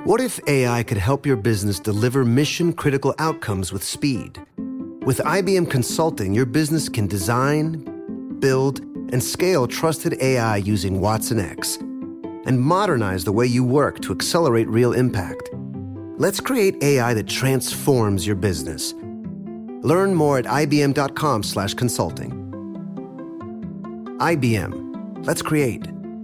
What if AI could help your business deliver mission-critical outcomes with speed? With IBM Consulting, your business can design, build, and scale trusted AI using Watson X and modernize the way you work to accelerate real impact. Let's create AI that transforms your business. Learn more at ibm.com/consulting. IBM. Let's create.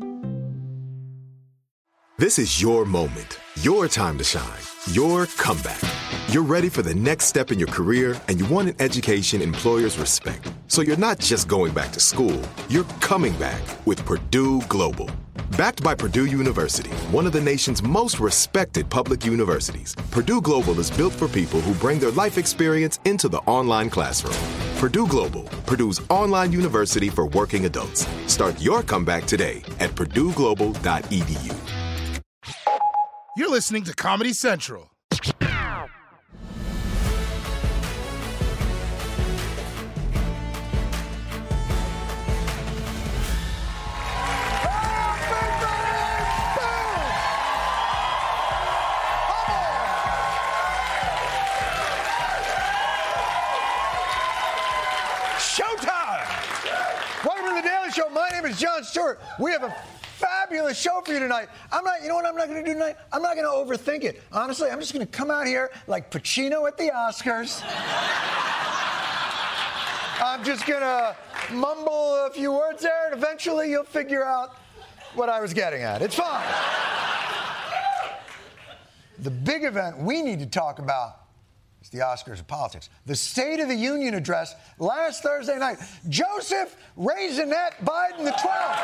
This is your moment, your time to shine, your comeback. You're ready for the next step in your career, and you want an education employers respect. So you're not just going back to school, you're coming back with Purdue Global. Backed by Purdue University, one of the nation's most respected public universities, Purdue Global is built for people who bring their life experience into the online classroom. Purdue Global, Purdue's online university for working adults. Start your comeback today at purdueglobal.edu. You're listening to Comedy Central. Show. My name is Jon Stewart. We have a fabulous show for you tonight. You know what I'm not going to do tonight? I'm not going to overthink it. Honestly, I'm just going to come out here like Pacino at the Oscars. I'm just going to mumble a few words there, and eventually you'll figure out what I was getting at. It's fine. The big event we need to talk about is the Oscars of politics. The State of the Union address last Thursday night. Joseph Raisinette Biden the 12th.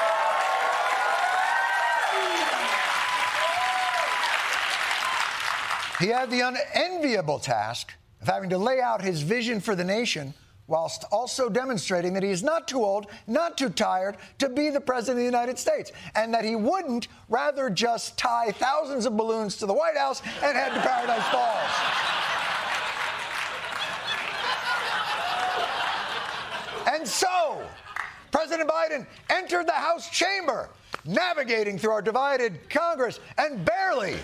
He had the unenviable task of having to lay out his vision for the nation whilst also demonstrating that he is not too old, not too tired to be the president of the United States, and that he wouldn't rather just tie thousands of balloons to the White House and head to Paradise Falls. And so, President Biden entered the House chamber, navigating through our divided Congress and barely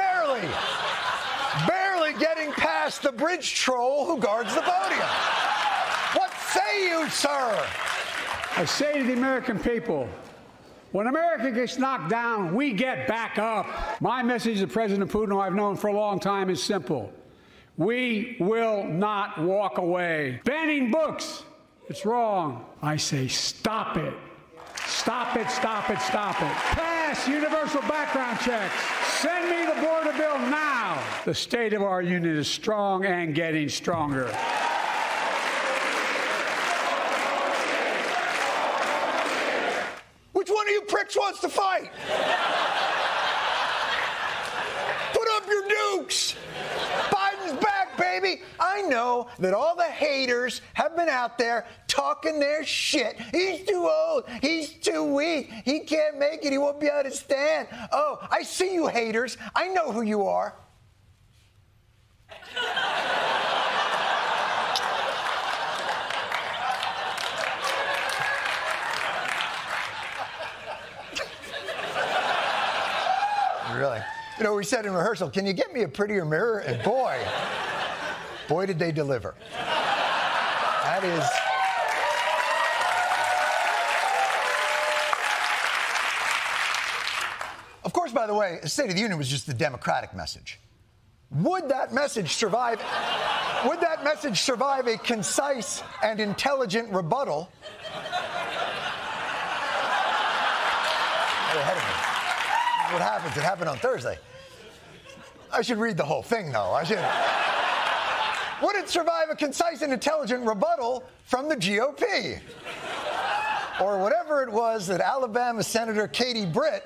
getting past the bridge troll who guards the podium. What say you, sir? I say to the American people, when America gets knocked down, we get back up. My message to President Putin, who I've known for a long time, is simple. We will not walk away. Banning books. It's wrong. I say stop it. Stop it, stop it, stop it. Pass universal background checks. Send me the border bill now. The state of our union is strong and getting stronger. Which one of you pricks wants to fight? Put up your dukes. Biden's back, baby. I know that all the haters have been out there talking their shit. He's too old. He's too weak. He can't make it. He won't be able to stand. Oh, I see you haters. I know who you are. Really? You know, we said in rehearsal, can you get me a prettier mirror? And boy, did they deliver. That is... Of course, by the way, the State of the Union was just the Democratic message. Would that message survive a concise and intelligent rebuttal? Ahead of me. What happens? It happened on Thursday. I should read the whole thing, though. Would it survive a concise and intelligent rebuttal from the GOP? Or whatever it was that Alabama Senator Katie Britt...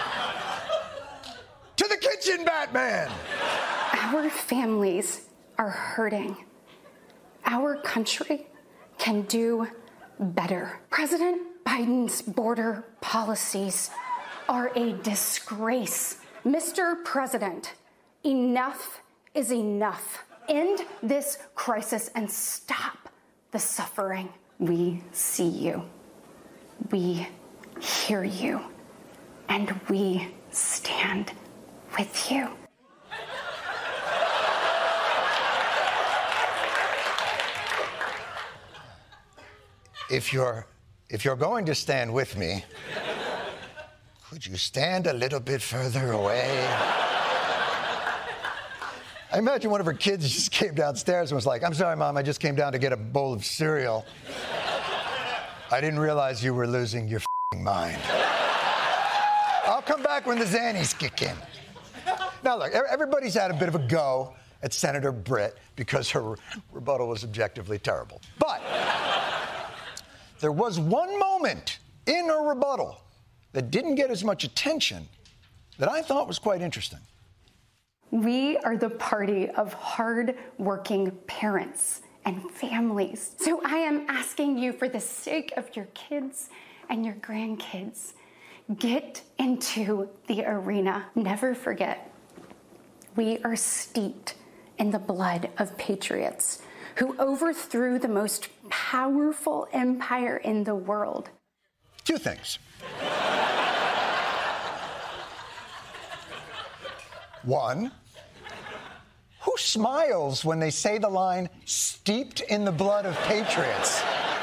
To the kitchen, Batman! Our families are hurting. Our country can do better. President Biden's border policies are a disgrace. Mr. President, enough is enough. End this crisis and stop the suffering. We see you. We hear you. And we stand with you. If you're going to stand with me, could you stand a little bit further away? I imagine one of her kids just came downstairs and was like, "I'm sorry, Mom, I just came down to get a bowl of cereal. I didn't realize you were losing your f***ing mind. I'll come back when the Xannies kick in." Now, look, everybody's had a bit of a go at Senator Britt because her rebuttal was objectively terrible. But there was one moment in her rebuttal that didn't get as much attention that I thought was quite interesting. We are the party of hard-working parents and families. So I am asking you, for the sake of your kids and your grandkids, get into the arena. Never forget, we are steeped in the blood of patriots who overthrew the most powerful empire in the world. Two things. One, who smiles when they say the line, "steeped in the blood of patriots"?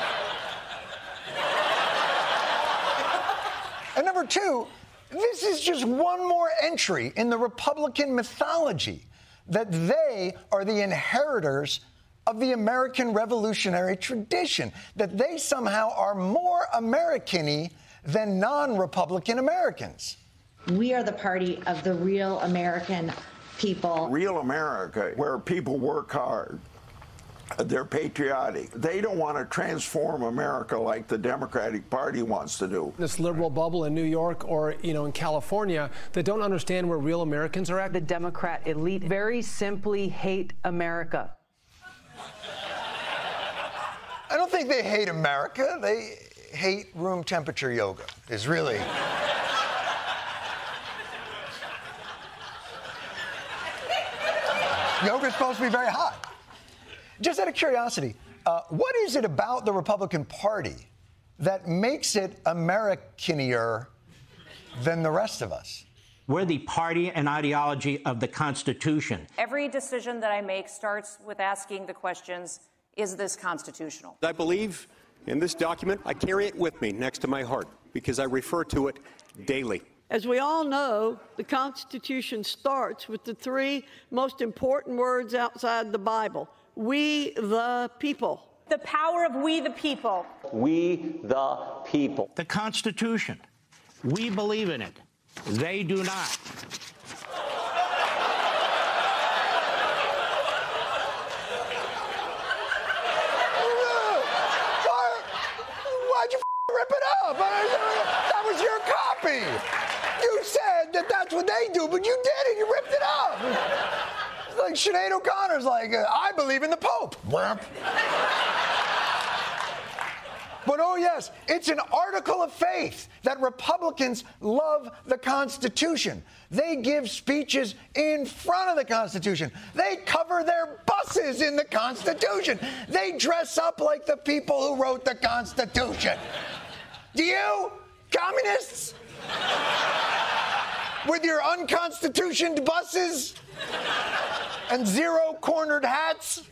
And number two, this is just one more entry in the Republican mythology that they are the inheritors of the American revolutionary tradition, that they somehow are more American-y than non-Republican Americans. We are the party of the real American people. Real America, where people work hard. They're patriotic. They don't want to transform America like the Democratic Party wants to do. This liberal bubble in New York or, in California that don't understand where real Americans are at. The Democrat elite very simply hate America. I don't think they hate America. They hate room temperature yoga, is really... Yoga's supposed to be very hot. Just out of curiosity, what is it about the Republican Party that makes it American-ier than the rest of us? We're the party and ideology of the Constitution. Every decision that I make starts with asking the questions, is this constitutional? I believe in this document. I carry it with me next to my heart because I refer to it daily. As we all know, the Constitution starts with the three most important words outside the Bible: we the people. The power of we the people. We the people. The Constitution. We believe in it. They do not. Why'd you rip it up? That was your copy. You said that that's what they do, but you did it. You ripped it up. It's like Sinead O'Connor's like, I believe in the Pope. But oh yes, it's an article of faith that Republicans love the Constitution. They give speeches in front of the Constitution. They cover their buses in the Constitution. They dress up like the people who wrote the Constitution. Do you, communists? With your unconstitutioned buses and zero-cornered hats?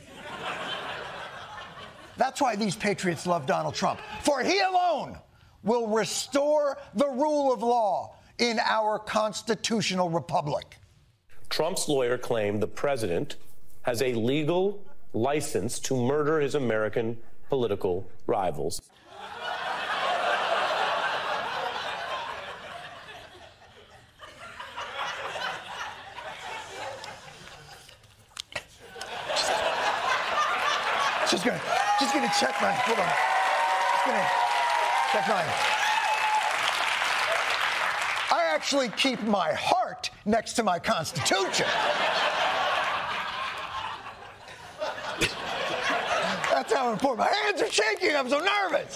That's why these patriots love Donald Trump. For he alone will restore the rule of law in our constitutional republic. Trump's lawyer claimed the president has a legal license to murder his American political rivals. Just gonna check my, hold on. Just gonna check my. I actually keep my heart next to my Constitution. That's how important. My hands are shaking, I'm so nervous.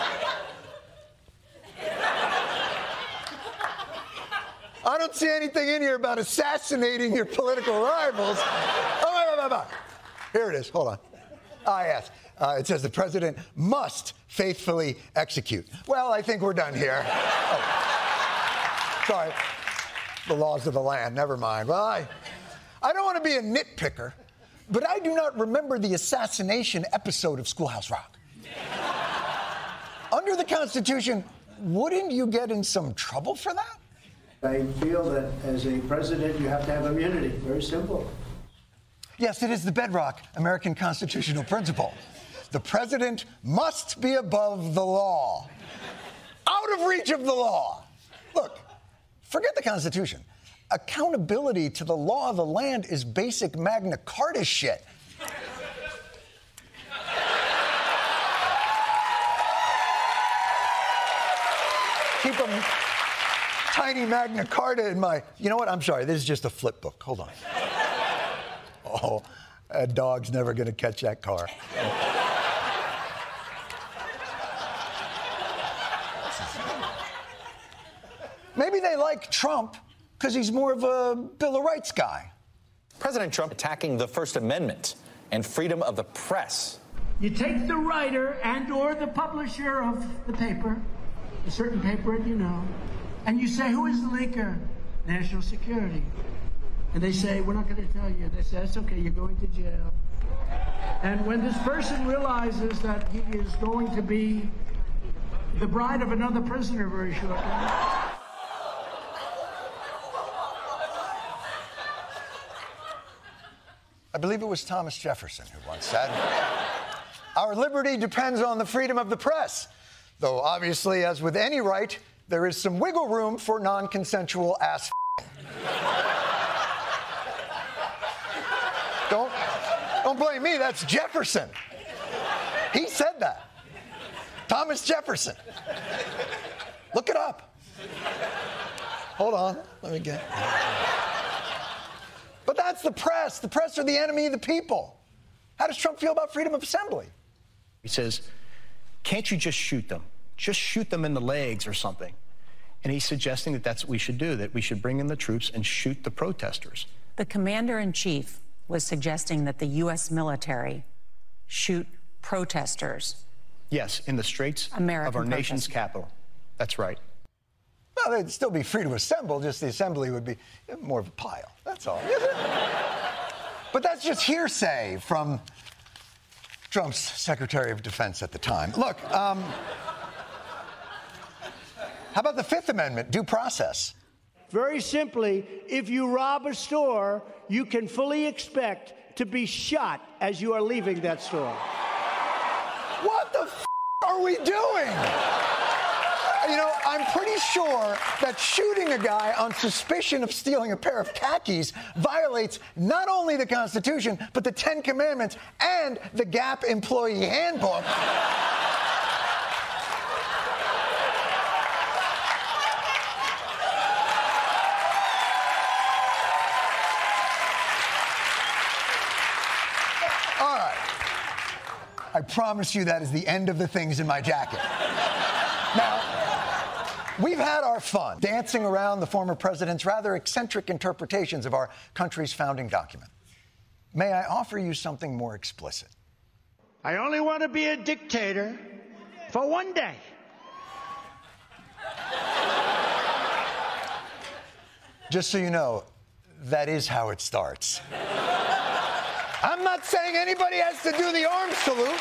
I don't see anything in here about assassinating your political rivals. Oh, here it is, hold on. Yes. It says the president must faithfully execute. Well, I think we're done here. Oh. Sorry. The laws of the land. Never mind. Well, I don't want to be a nitpicker, but I do not remember the assassination episode of Schoolhouse Rock. under the Constitution, wouldn't you get in some trouble for that? I feel that as a president, you have to have immunity. Very simple. Yes, it is the bedrock American constitutional principle. The president must be above the law, out of reach of the law. Look, forget the Constitution. Accountability to the law of the land is basic Magna Carta shit. Keep a tiny Magna Carta in my... You know what? I'm sorry. This is just a flip book. Hold on. Oh, a dog's never going to catch that car. Maybe they like Trump because he's more of a Bill of Rights guy. President Trump attacking the First Amendment and freedom of the press. You take the writer and or the publisher of the paper, a certain paper, you know, and you say, who is the leaker? National Security. And they say, we're not going to tell you. They say, that's okay, you're going to jail. And when this person realizes that he is going to be the bride of another prisoner very shortly. I believe it was Thomas Jefferson who once said, our liberty depends on the freedom of the press. Though obviously, as with any right, there is some wiggle room for non-consensual ass Don't blame me, that's Jefferson. He said that. Thomas Jefferson. Look it up. Hold on, let me get... But that's the press. The press are the enemy of the people. How does Trump feel about freedom of assembly? He says, can't you just shoot them? Just shoot them in the legs or something. And he's suggesting that that's what we should do, that we should bring in the troops and shoot the protesters. The commander-in-chief was suggesting that the U.S. military shoot protesters. Yes, in the streets of our nation's capital. That's right. Well, they'd still be free to assemble, just the assembly would be more of a pile. That's all. But that's just hearsay from Trump's Secretary of Defense at the time. Look, how about the Fifth Amendment, due process? Very simply, if you rob a store, you can fully expect to be shot as you are leaving that store. What the f*** are we doing? You know, I'm pretty sure that shooting a guy on suspicion of stealing a pair of khakis violates not only the Constitution, but the Ten Commandments and the Gap Employee Handbook. All right. I promise you that is the end of the things in my jacket. Now, we've had our fun dancing around the former president's rather eccentric interpretations of our country's founding document. May I offer you something more explicit? I only want to be a dictator for one day. Just so you know, that is how it starts. I'm not saying anybody has to do the arms salute.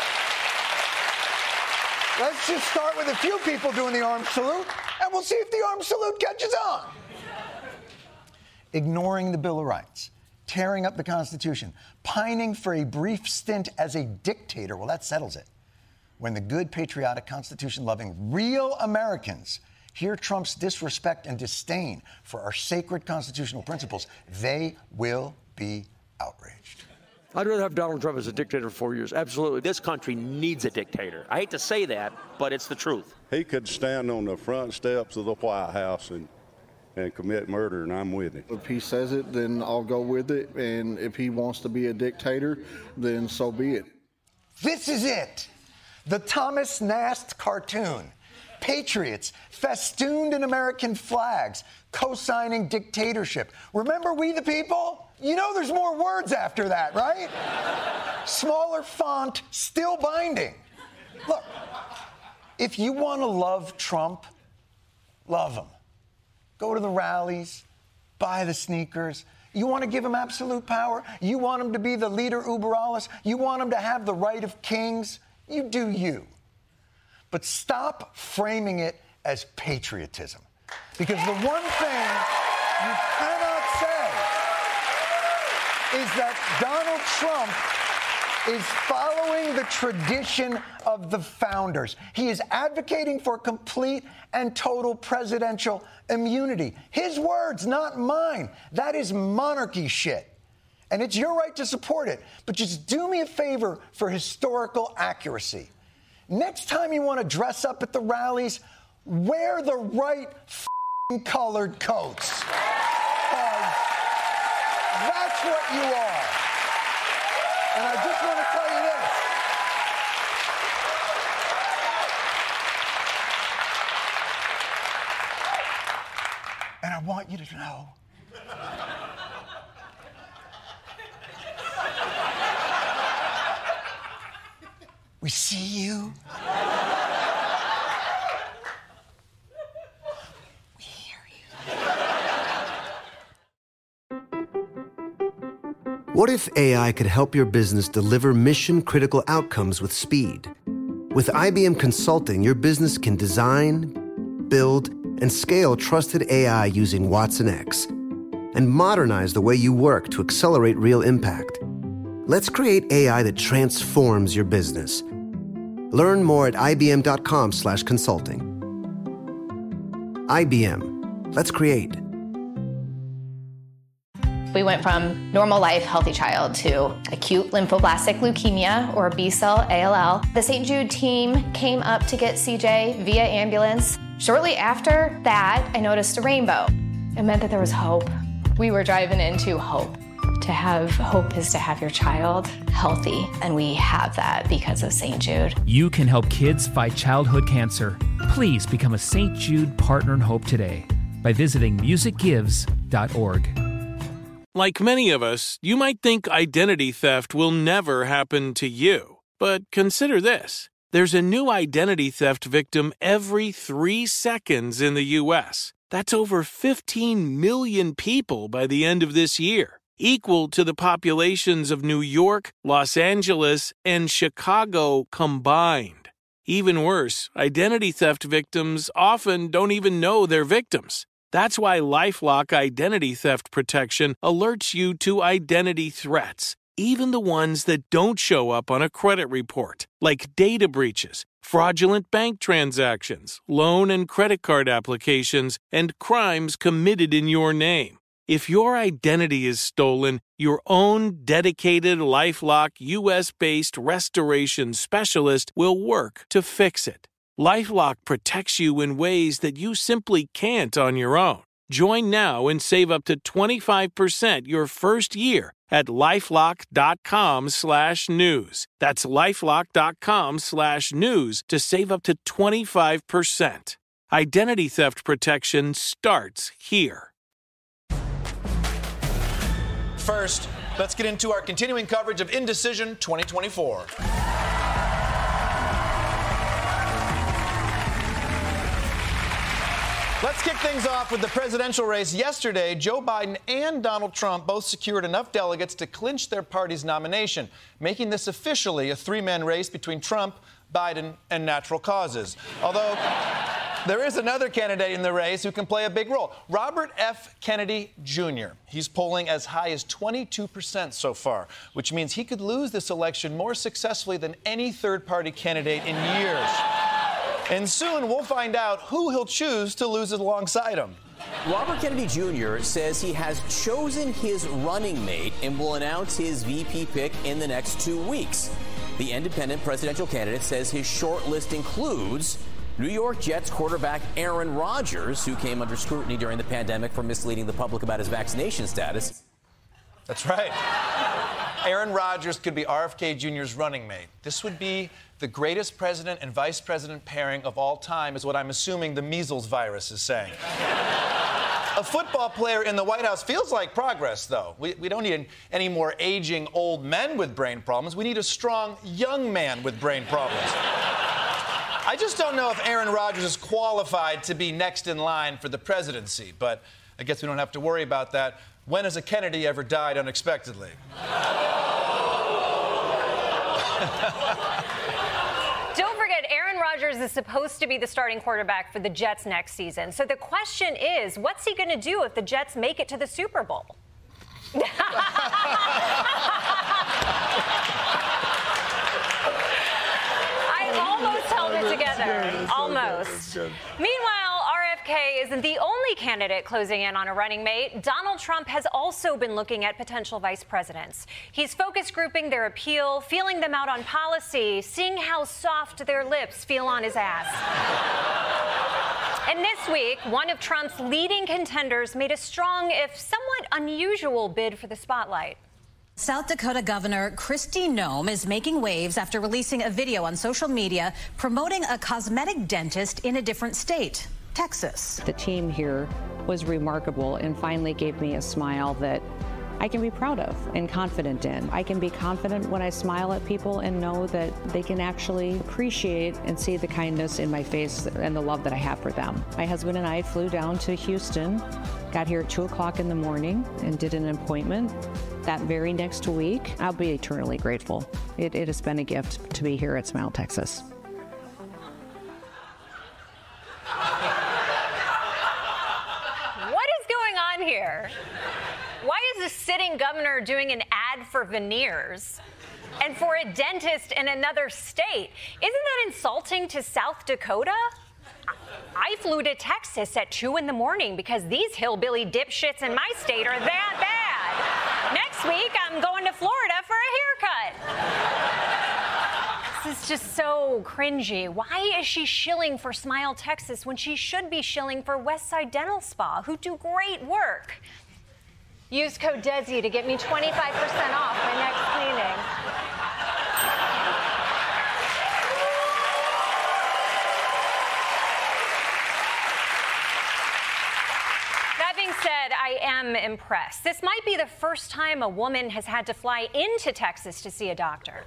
Let's just start with a few people doing the arms salute, and we'll see if the arms salute catches on. Ignoring the Bill of Rights, tearing up the Constitution, pining for a brief stint as a dictator, well, that settles it. When the good, patriotic, Constitution-loving, real Americans hear Trump's disrespect and disdain for our sacred constitutional principles, they will be outraged. I'd rather have Donald Trump as a dictator for 4 years. Absolutely. This country needs a dictator. I hate to say that, but it's the truth. He could stand on the front steps of the White House and commit murder, and I'm with him. If he says it, then I'll go with it. And if he wants to be a dictator, then so be it. This is it. The Thomas Nast cartoon. Patriots festooned in American flags, co-signing dictatorship. Remember We the People? You know there's more words after that, right? Smaller font, still binding. Look, if you want to love Trump, love him. Go to the rallies, buy the sneakers. You want to give him absolute power? You want him to be the leader uber alles? You want him to have the right of kings? You do you. but stop framing it as patriotism. Because the one thing you cannot say is that Donald Trump is following the tradition of the founders. He is advocating for complete and total presidential immunity. His words, not mine. That is monarchy shit. And it's your right to support it. But just do me a favor for historical accuracy. Next time you want to dress up at the rallies, wear the right colored coats. That's what you are. And I just want to tell you this. And I want you to know we see you. We hear you. What if AI could help your business deliver mission-critical outcomes with speed? With IBM Consulting, your business can design, build, and scale trusted AI using Watson X and modernize the way you work to accelerate real impact. Let's create AI that transforms your business. Learn more at ibm.com/consulting. IBM. Let's create. We went from normal life, healthy child to acute lymphoblastic leukemia, or B-cell ALL. The St. Jude team came up to get CJ via ambulance. Shortly after that, I noticed a rainbow. It meant that there was hope. We were driving into hope. To have hope is to have your child healthy, and we have that because of St. Jude. You can help kids fight childhood cancer. Please become a St. Jude Partner in Hope today by visiting musicgives.org. Like many of us, you might think identity theft will never happen to you. But consider this. There's a new identity theft victim every 3 seconds in the U.S. That's over 15 million people by the end of this year, equal to the populations of New York, Los Angeles, and Chicago combined. Even worse, identity theft victims often don't even know they're victims. That's why LifeLock Identity Theft Protection alerts you to identity threats, even the ones that don't show up on a credit report, like data breaches, fraudulent bank transactions, loan and credit card applications, and crimes committed in your name. If your identity is stolen, your own dedicated LifeLock U.S.-based restoration specialist will work to fix it. LifeLock protects you in ways that you simply can't on your own. Join now and save up to 25% your first year at LifeLock.com/news. That's LifeLock.com/news to save up to 25%. Identity theft protection starts here. First, let's get into our continuing coverage of Indecision 2024. Let's kick things off with the presidential race. Yesterday, Joe Biden and Donald Trump both secured enough delegates to clinch their party's nomination, making this officially a three-man race between Trump, Biden, and natural causes. Although there is another candidate in the race who can play a big role, Robert F. Kennedy Jr. He's polling as high as 22% so far, which means he could lose this election more successfully than any third-party candidate in years. And soon we'll find out who he'll choose to lose alongside him. Robert Kennedy Jr. says he has chosen his running mate and will announce his VP pick in the next 2 weeks. The independent presidential candidate says his short list includes New York Jets quarterback Aaron Rodgers, who came under scrutiny during the pandemic for misleading the public about his vaccination status. That's right. Aaron Rodgers could be RFK Jr.'s running mate. This would be the greatest president and vice president pairing of all time, is what I'm assuming the measles virus is saying. A football player in the White House feels like progress, though. We don't need any more aging old men with brain problems. We need a strong young man with brain problems. I just don't know if Aaron Rodgers is qualified to be next in line for the presidency, but I guess we don't have to worry about that. When has a Kennedy ever died unexpectedly? Don't forget, Aaron Aaron Rodgers is supposed to be the starting quarterback for the Jets next season. So the question is, what's he going to do if the Jets make it to the Super Bowl? I almost held it together. Almost. Meanwhile, RFK isn't the only candidate closing in on a running mate. Donald Trump has also been looking at potential vice presidents. He's focus grouping their appeal, feeling them out on policy, seeing how soft their lips feel on his ass. And this week, one of Trump's leading contenders made a strong, if somewhat unusual, bid for the spotlight. South Dakota Governor Kristi Noem is making waves after releasing a video on social media promoting a cosmetic dentist in a different state, Texas. The team here was remarkable and finally gave me a smile that I can be proud of and confident in. I can be confident when I smile at people and know that they can actually appreciate and see the kindness in my face and the love that I have for them. My husband and I flew down to Houston, got here at 2 o'clock in the morning and did an appointment. That very next week, I'll be eternally grateful. It has been a gift to be here at Smile, Texas. What is going on here? Why is the sitting governor doing an ad for veneers and for a dentist in another state? Isn't that insulting to South Dakota? I flew to Texas at 2 in the morning because these hillbilly dipshits in my state are that bad. Next week, I'm going to Florida for a haircut. This is just so cringy. Why is she shilling for Smile, Texas when she should be shilling for Westside Dental Spa, who do great work? Use code DESI to get me 25% off my next cleaning. That being said, I am impressed. This might be the first time a woman has had to fly into Texas to see a doctor.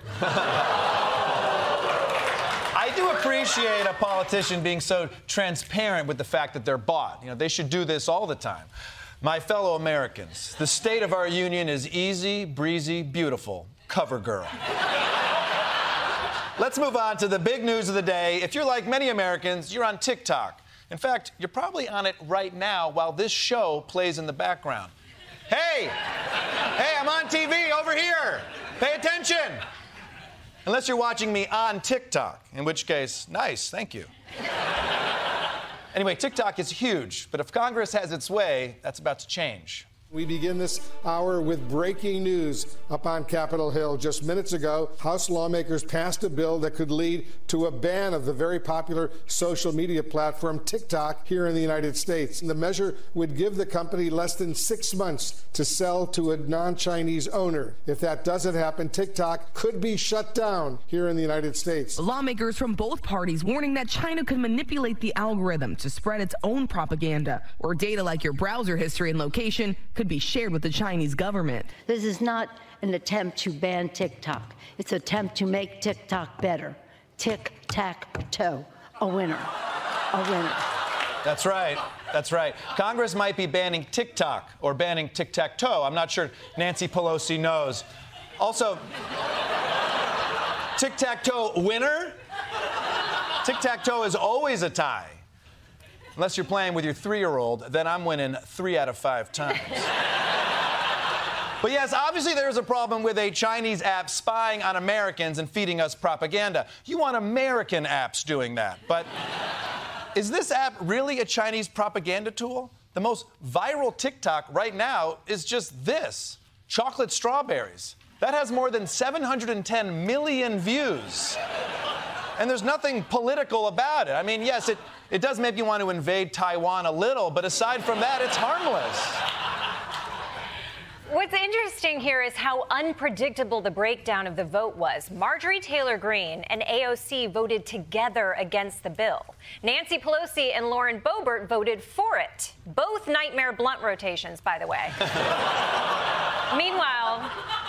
I do appreciate a politician being so transparent with the fact that they're bought. You know, they should do this all the time. My fellow Americans, the state of our union is easy, breezy, beautiful. Cover girl. Let's move on to the big news of the day. If you're like many Americans, you're on TikTok. In fact, you're probably on it right now while this show plays in the background. Hey, I'm on TV over here. Pay attention. Unless you're watching me on TikTok, in which case, nice, thank you. Anyway, TikTok is huge, but if Congress has its way, that's about to change. We begin this hour with breaking news up on Capitol Hill. Just minutes ago, House lawmakers passed a bill that could lead to a ban of the very popular social media platform TikTok here in the United States. And the measure would give the company less than 6 months to sell to a non-Chinese owner. If that doesn't happen, TikTok could be shut down here in the United States. Lawmakers from both parties warning that China could manipulate the algorithm to spread its own propaganda, or data like your browser history and location could be shared with the Chinese government. This is not an attempt to ban TikTok. It's an attempt to make TikTok better. Tic-tac-toe. A winner. A winner. That's right. That's right. Congress might be banning TikTok or banning tic-tac-toe. I'm not sure Nancy Pelosi knows. Also, tic-tac-toe winner? Tic-tac-toe is always a tie. Unless you're playing with your 3-year-old, then I'm winning 3 out of 5 times. But yes, obviously there is a problem with a Chinese app spying on Americans and feeding us propaganda. You want American apps doing that. But is this app really a Chinese propaganda tool? The most viral TikTok right now is just this, chocolate strawberries. That has more than 710 million views. And there's nothing political about it. I mean, yes, it does make you want to invade Taiwan a little, but aside from that, it's harmless. What's interesting here is how unpredictable the breakdown of the vote was. Marjorie Taylor Greene and AOC voted together against the bill. Nancy Pelosi and Lauren Boebert voted for it. Both nightmare blunt rotations, by the way. Meanwhile,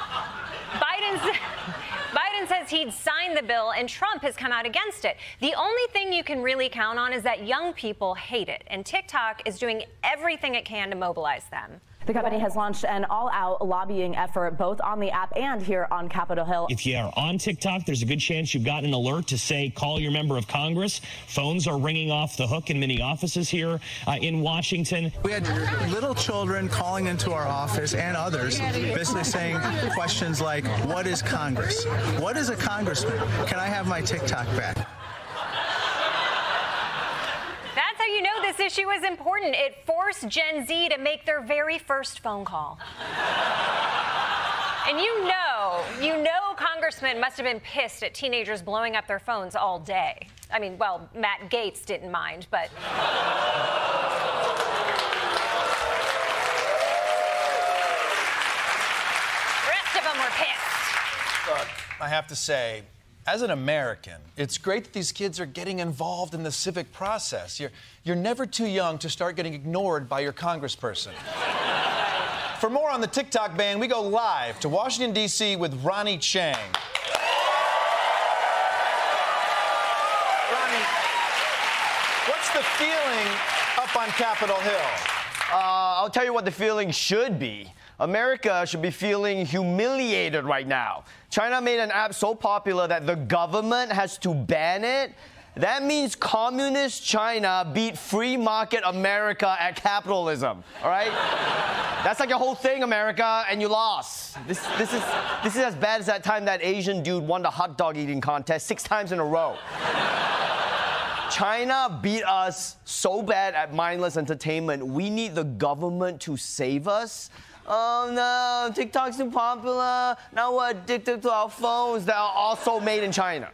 Biden says he'd sign the bill, and Trump has come out against it. The only thing you can really count on is that young people hate it, and TikTok is doing everything it can to mobilize them. The company has launched an all-out lobbying effort both on the app and here on Capitol Hill. If you are on TikTok, there's a good chance you've gotten an alert to say, call your member of Congress. Phones are ringing off the hook in many offices here in Washington. We had little children calling into our office and others basically saying questions like, what is Congress? What is a congressman? Can I have my TikTok back? That's how you know this issue is important. It forced Gen Z to make their very first phone call. And you know congressmen must have been pissed at teenagers blowing up their phones all day. I mean, well, Matt Gaetz didn't mind, but... rest of them were pissed. Look, I have to say, as an American, it's great that these kids are getting involved in the civic process. You're never too young to start getting ignored by your congressperson. For more on the TikTok ban, we go live to Washington, D.C. with Ronny Chieng. Ronny, what's the feeling up on Capitol Hill? I'll tell you what the feeling should be. America should be feeling humiliated right now. China made an app so popular that the government has to ban it. That means communist China beat free market America at capitalism, all right? That's like your whole thing, America, and you lost. This is as bad as that time that Asian dude won the hot dog eating contest 6 times in a row. China beat us so bad at mindless entertainment. We need the government to save us. Oh no, TikTok's too popular. Now we're addicted to our phones that are also made in China.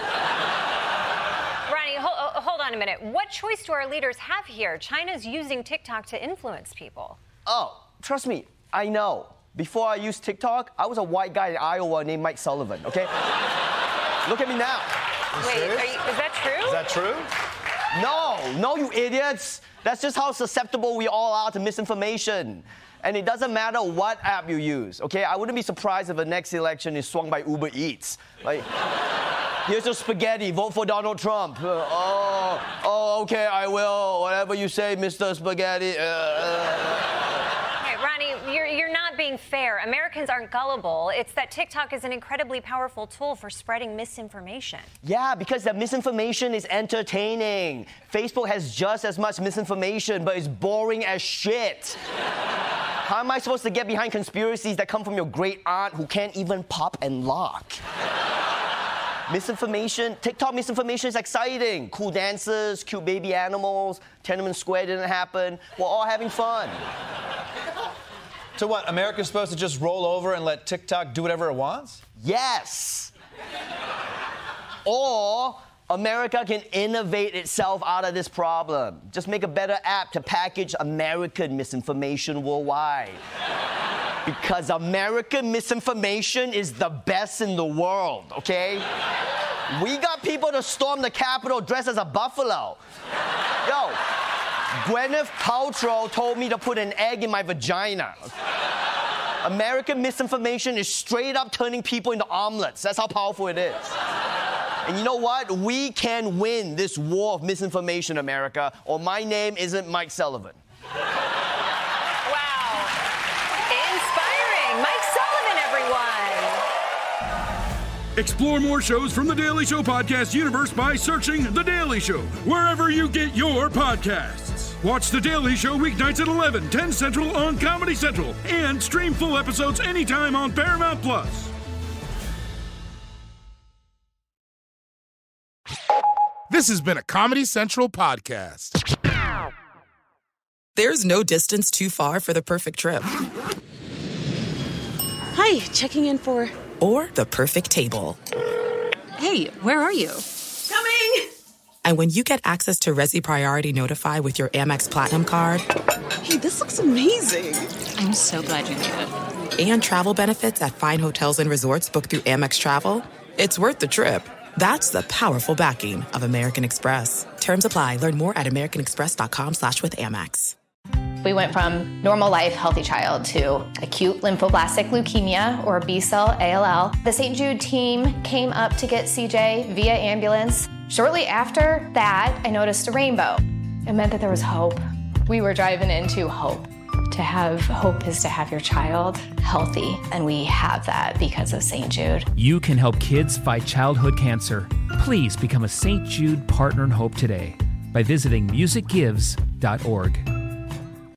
Ronny, hold on a minute. What choice do our leaders have here? China's using TikTok to influence people. Oh, trust me, I know. Before I used TikTok, I was a white guy in Iowa named Mike Sullivan, okay? Look at me now. Wait, is that true? Is that true? No, you idiots. That's just how susceptible we all are to misinformation. And it doesn't matter what app you use, okay? I wouldn't be surprised if the next election is swung by Uber Eats. Like, here's your spaghetti, vote for Donald Trump. Okay, I will. Whatever you say, Mr. Spaghetti. Hey, Ronny, you're not being fair. Americans aren't gullible. It's that TikTok is an incredibly powerful tool for spreading misinformation. Yeah, because the misinformation is entertaining. Facebook has just as much misinformation, but it's boring as shit. How am I supposed to get behind conspiracies that come from your great aunt who can't even pop and lock? Misinformation, TikTok misinformation is exciting. Cool dances, cute baby animals, Tiananmen Square didn't happen. We're all having fun. So what, America's supposed to just roll over and let TikTok do whatever it wants? Yes. Or America can innovate itself out of this problem. Just make a better app to package American misinformation worldwide. Because American misinformation is the best in the world, okay? We got people to storm the Capitol dressed as a buffalo. Yo, Gwyneth Paltrow told me to put an egg in my vagina. American misinformation is straight up turning people into omelets. That's how powerful it is. And you know what? We can win this war of misinformation, America, or my name isn't Mike Sullivan. Wow. Inspiring. Mike Sullivan, everyone. Explore more shows from The Daily Show podcast universe by searching The Daily Show wherever you get your podcasts. Watch The Daily Show weeknights at 11, 10 Central on Comedy Central, and stream full episodes anytime on Paramount+. This has been a Comedy Central podcast. There's no distance too far for the perfect trip. Hi, checking in for... Or the perfect table. Hey, where are you? Coming! And when you get access to Resi Priority Notify with your Amex Platinum card... Hey, this looks amazing. I'm so glad you made it. And travel benefits at fine hotels and resorts booked through Amex Travel, it's worth the trip. That's the powerful backing of American Express. Terms apply. Learn more at americanexpress.com/withAmex. We went from normal life, healthy child to acute lymphoblastic leukemia, or B-cell ALL. The St. Jude team came up to get CJ via ambulance. Shortly after that, I noticed a rainbow. It meant that there was hope. We were driving into hope. To have hope is to have your child healthy, and we have that because of St. Jude. You can help kids fight childhood cancer. Please become a St. Jude Partner in Hope today by visiting musicgives.org.